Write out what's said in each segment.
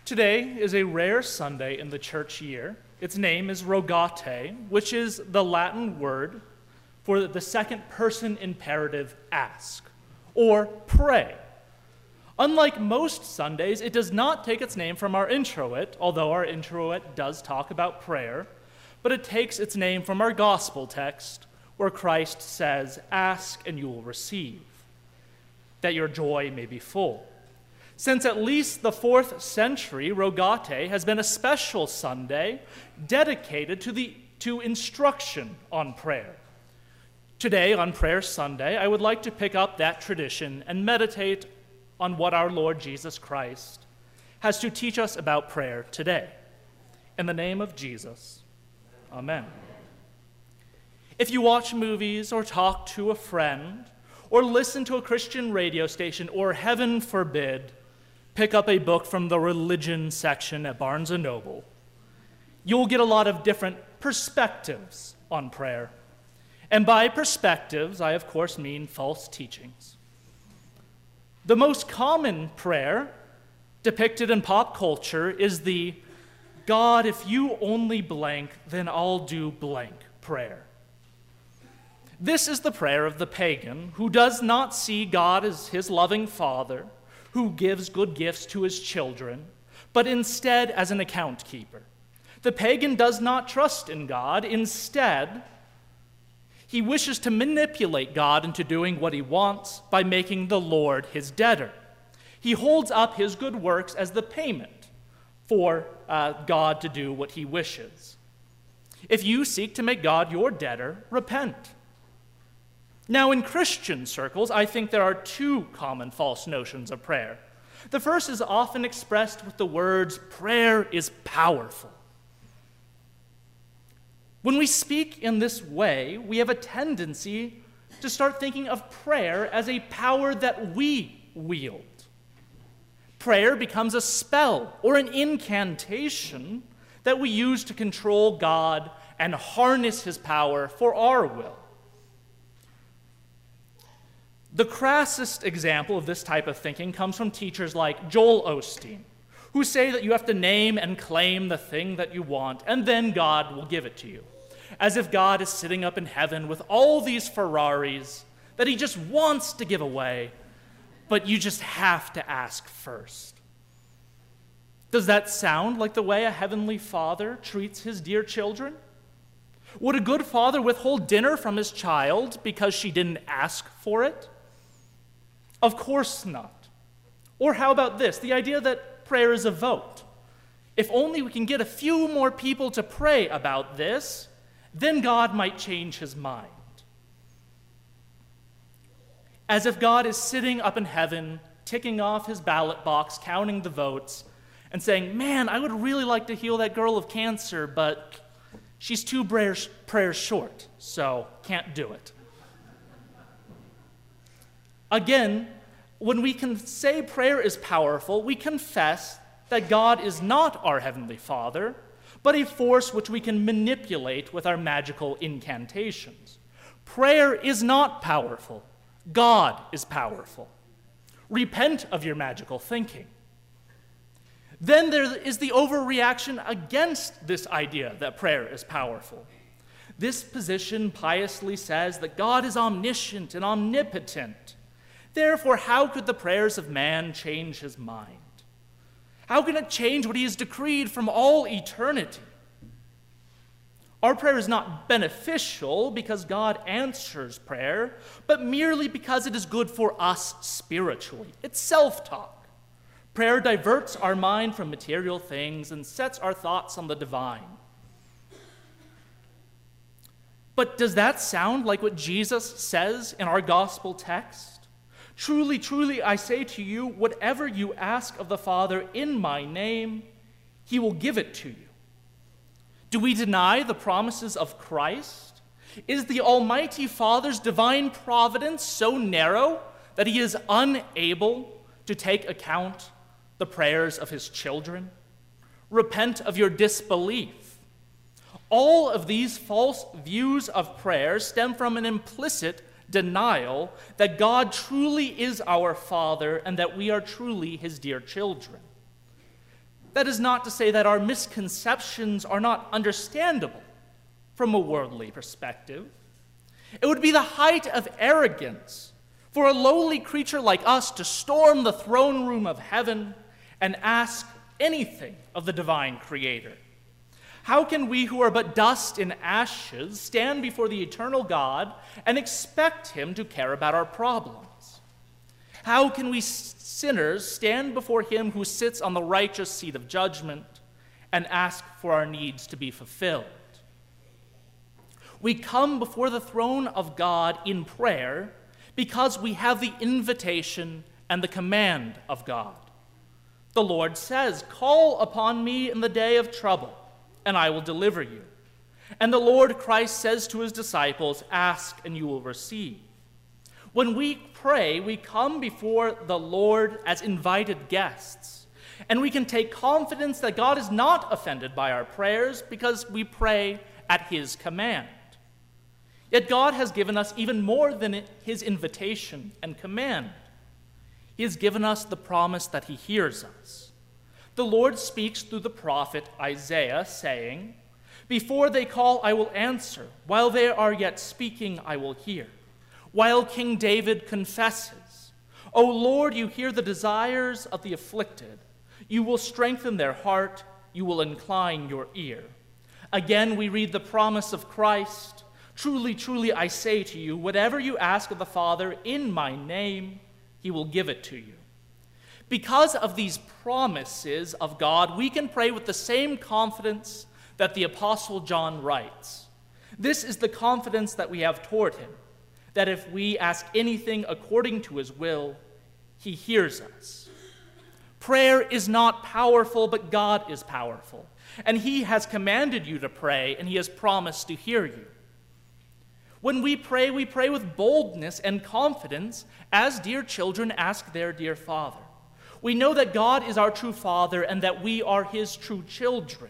Today is a rare Sunday in the church year. Its name is Rogate, which is the Latin word for the second person imperative ask, or pray. Unlike most Sundays, it does not take its name from our introit, although our introit does talk about prayer, but it takes its name from our gospel text, where Christ says, "Ask and you will receive, that your joy may be full." Since at least the 4th century, Rogate has been a special Sunday dedicated to instruction on prayer. Today, on Prayer Sunday, I would like to pick up that tradition and meditate on what our Lord Jesus Christ has to teach us about prayer today. In the name of Jesus, amen. If you watch movies or talk to a friend or listen to a Christian radio station or, heaven forbid, pick up a book from the religion section at Barnes & Noble, you'll get a lot of different perspectives on prayer. And by perspectives, I of course mean false teachings. The most common prayer depicted in pop culture is the "God, if you only blank, then I'll do blank" prayer. This is the prayer of the pagan who does not see God as his loving father, who gives good gifts to his children, but instead as an account keeper. The pagan does not trust in God. Instead, he wishes to manipulate God into doing what he wants by making the Lord his debtor. He holds up his good works as the payment for God to do what he wishes. If you seek to make God your debtor, repent. Now, in Christian circles, I think there are two common false notions of prayer. The first is often expressed with the words, "Prayer is powerful." When we speak in this way, we have a tendency to start thinking of prayer as a power that we wield. Prayer becomes a spell or an incantation that we use to control God and harness his power for our will. The crassest example of this type of thinking comes from teachers like Joel Osteen, who say that you have to name and claim the thing that you want, and then God will give it to you, as if God is sitting up in heaven with all these Ferraris that he just wants to give away, but you just have to ask first. Does that sound like the way a heavenly father treats his dear children? Would a good father withhold dinner from his child because she didn't ask for it? Of course not. Or how about this, the idea that prayer is a vote. If only we can get a few more people to pray about this, then God might change his mind. As if God is sitting up in heaven, ticking off his ballot box, counting the votes, and saying, "Man, I would really like to heal that girl of cancer, but she's 2 prayers short, so can't do it." Again, when we can say prayer is powerful, we confess that God is not our Heavenly Father, but a force which we can manipulate with our magical incantations. Prayer is not powerful. God is powerful. Repent of your magical thinking. Then there is the overreaction against this idea that prayer is powerful. This position piously says that God is omniscient and omnipotent. Therefore, how could the prayers of man change his mind? How can it change what he has decreed from all eternity? Our prayer is not beneficial because God answers prayer, but merely because it is good for us spiritually. It's self-talk. Prayer diverts our mind from material things and sets our thoughts on the divine. But does that sound like what Jesus says in our gospel text? "Truly, truly, I say to you, whatever you ask of the Father in my name, he will give it to you." Do we deny the promises of Christ? Is the Almighty Father's divine providence so narrow that he is unable to take account the prayers of his children? Repent of your disbelief. All of these false views of prayer stem from an implicit denial that God truly is our Father and that we are truly his dear children. That is not to say that our misconceptions are not understandable from a worldly perspective. It would be the height of arrogance for a lowly creature like us to storm the throne room of heaven and ask anything of the divine Creator. How can we who are but dust and ashes stand before the eternal God and expect Him to care about our problems? How can we sinners stand before Him who sits on the righteous seat of judgment and ask for our needs to be fulfilled? We come before the throne of God in prayer because we have the invitation and the command of God. The Lord says, "Call upon me in the day of trouble, and I will deliver you." And the Lord Christ says to His disciples, "Ask, and you will receive." When we pray, we come before the Lord as invited guests, and we can take confidence that God is not offended by our prayers because we pray at His command. Yet God has given us even more than His invitation and command. He has given us the promise that He hears us. The Lord speaks through the prophet Isaiah, saying, "Before they call, I will answer. While they are yet speaking, I will hear." While King David confesses, "O Lord, you hear the desires of the afflicted. You will strengthen their heart. You will incline your ear." Again, we read the promise of Christ, "Truly, truly, I say to you, whatever you ask of the Father in my name, He will give it to you." Because of these promises of God, we can pray with the same confidence that the Apostle John writes. This is the confidence that we have toward Him, that if we ask anything according to His will, He hears us. Prayer is not powerful, but God is powerful, and He has commanded you to pray, and He has promised to hear you. When we pray with boldness and confidence, as dear children ask their dear Father. We know that God is our true Father and that we are His true children.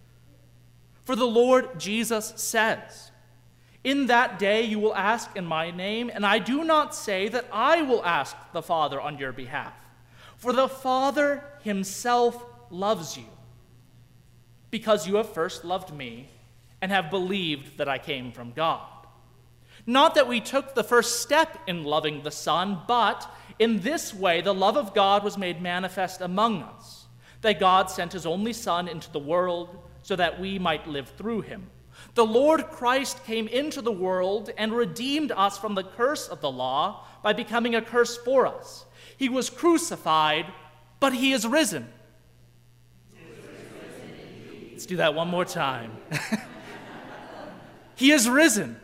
For the Lord Jesus says, "In that day you will ask in my name, and I do not say that I will ask the Father on your behalf, for the Father Himself loves you, because you have first loved me and have believed that I came from God." Not that we took the first step in loving the Son, but in this way the love of God was made manifest among us, that God sent His only Son into the world so that we might live through Him. The Lord Christ came into the world and redeemed us from the curse of the law by becoming a curse for us. He was crucified, but He is risen. Let's do that one more time. He is risen.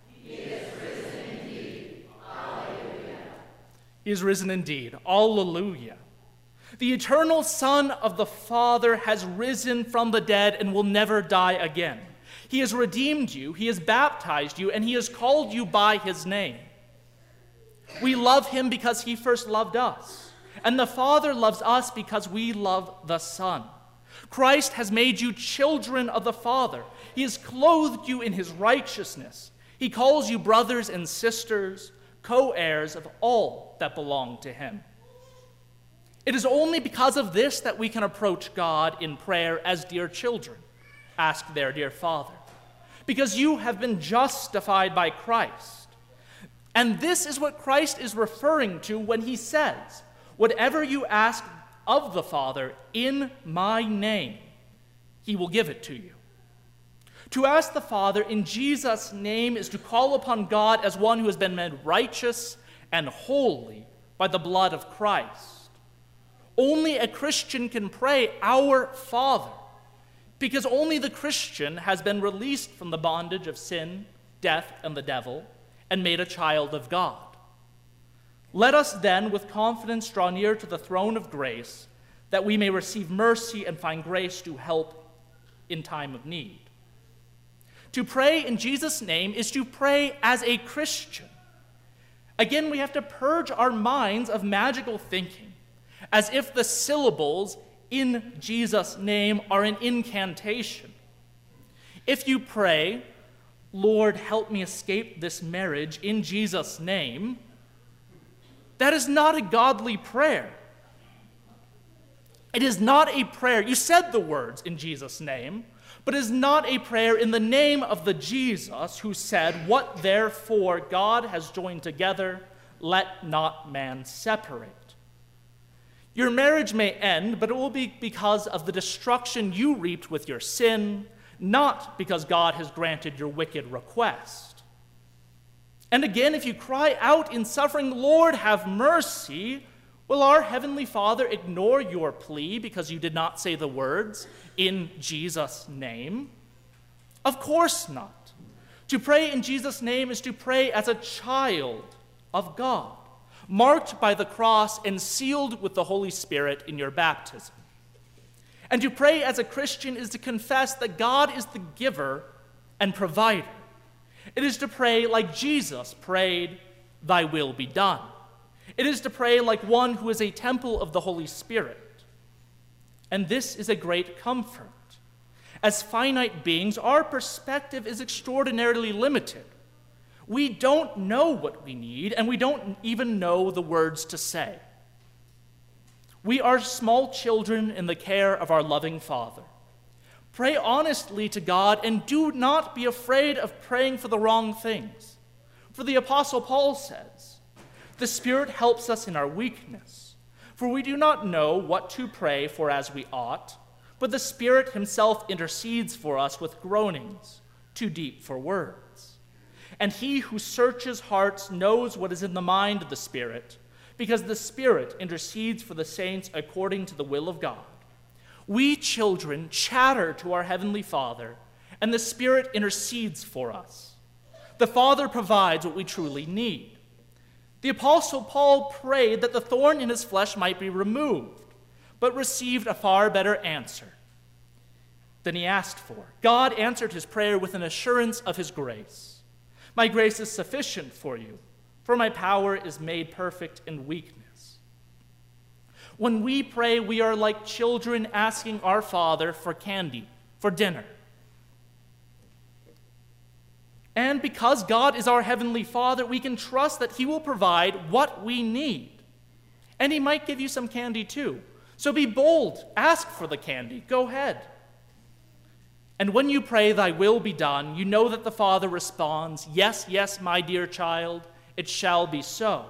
He is risen indeed. Alleluia. The eternal Son of the Father has risen from the dead and will never die again. He has redeemed you, He has baptized you, and He has called you by His name. We love Him because He first loved us, and the Father loves us because we love the Son. Christ has made you children of the Father. He has clothed you in His righteousness. He calls you brothers and sisters, co-heirs of all that belong to Him. It is only because of this that we can approach God in prayer as dear children ask their dear Father, because you have been justified by Christ. And this is what Christ is referring to when He says, "Whatever you ask of the Father in my name, He will give it to you." To ask the Father in Jesus' name is to call upon God as one who has been made righteous and holy by the blood of Christ. Only a Christian can pray, "Our Father," because only the Christian has been released from the bondage of sin, death, and the devil, and made a child of God. Let us then with confidence draw near to the throne of grace, that we may receive mercy and find grace to help in time of need. To pray in Jesus' name is to pray as a Christian. Again, we have to purge our minds of magical thinking, as if the syllables "in Jesus' name" are an incantation. If you pray, "Lord, help me escape this marriage in Jesus' name," that is not a godly prayer. It is not a prayer. You said the words in Jesus' name, but it is not a prayer in the name of the Jesus who said, "What therefore God has joined together, let not man separate." Your marriage may end, but it will be because of the destruction you reaped with your sin, not because God has granted your wicked request. And again, if you cry out in suffering, "Lord, have mercy," will our Heavenly Father ignore your plea because you did not say the words, "In Jesus' name"? Of course not. To pray in Jesus' name is to pray as a child of God, marked by the cross and sealed with the Holy Spirit in your baptism. And to pray as a Christian is to confess that God is the giver and provider. It is to pray like Jesus prayed, "Thy will be done." It is to pray like one who is a temple of the Holy Spirit. And this is a great comfort. As finite beings, our perspective is extraordinarily limited. We don't know what we need, and we don't even know the words to say. We are small children in the care of our loving Father. Pray honestly to God, and do not be afraid of praying for the wrong things. For the Apostle Paul says, "The Spirit helps us in our weakness, for we do not know what to pray for as we ought, but the Spirit himself intercedes for us with groanings too deep for words. And he who searches hearts knows what is in the mind of the Spirit, because the Spirit intercedes for the saints according to the will of God. We children chatter to our Heavenly Father, and the Spirit intercedes for us. The Father provides what we truly need." The Apostle Paul prayed that the thorn in his flesh might be removed, but received a far better answer than he asked for. God answered his prayer with an assurance of his grace. "My grace is sufficient for you, for my power is made perfect in weakness." When we pray, we are like children asking our Father for candy, for dinner. And because God is our Heavenly Father, we can trust that he will provide what we need. And he might give you some candy too. So be bold, ask for the candy, go ahead. And when you pray, "Thy will be done," you know that the Father responds, "Yes, yes, my dear child, it shall be so."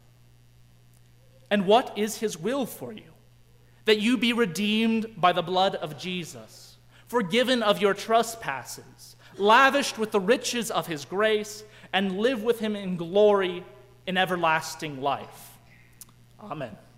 And what is his will for you? That you be redeemed by the blood of Jesus, forgiven of your trespasses, lavished with the riches of his grace, and live with him in glory in everlasting life. Amen.